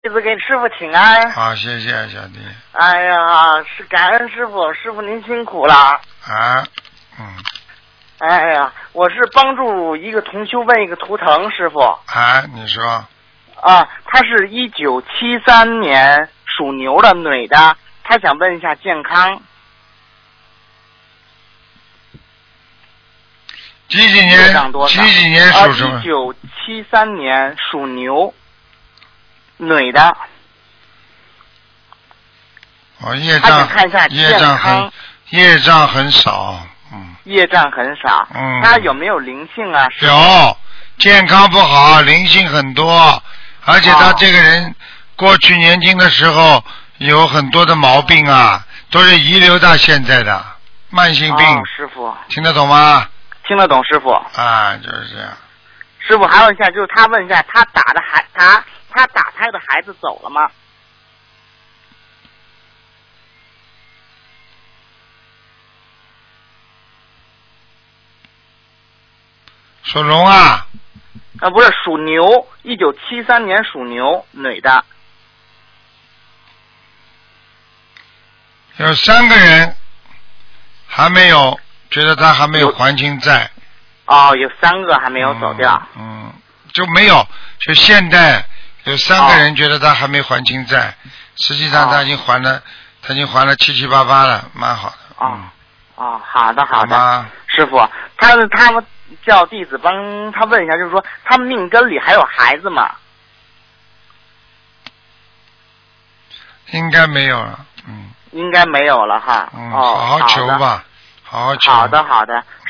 弟子给师傅请安。 好，谢谢小弟。 哎呀，是感恩师傅，师傅您辛苦了。 啊， 哎呀，我是帮助一个同修问一个图腾，师傅。 啊，你说。 啊，她是1973年属牛的女的，她想问一下健康。 几几年属什么 ？1973年属牛，女的。 哦，业障很少， 业障很少，他有没有灵性啊？ 有，健康不好，灵性很多，而且他这个人过去年轻的时候有很多的毛病啊，都是遗留到现在的慢性病。 师傅， 听得懂吗？ 听得懂，师傅。 啊，就是这样。 师傅，还有一下，就是他问一下，他打胎的孩子走了吗？ 属龙啊？ 不是，属牛，1973年属牛，女的。 有3个人还没有，觉得他还没有还清债。 有3个还没有走掉。 就没有，就现在有3个人觉得他还没还清债，实际上他已经还了七七八八了，蛮好的。 好的好的，师傅，他们叫弟子帮他问一下，就是说他们命根里还有孩子吗？ 应该没有了， 应该没有了哈。 好好求吧，好好求。 好的好的，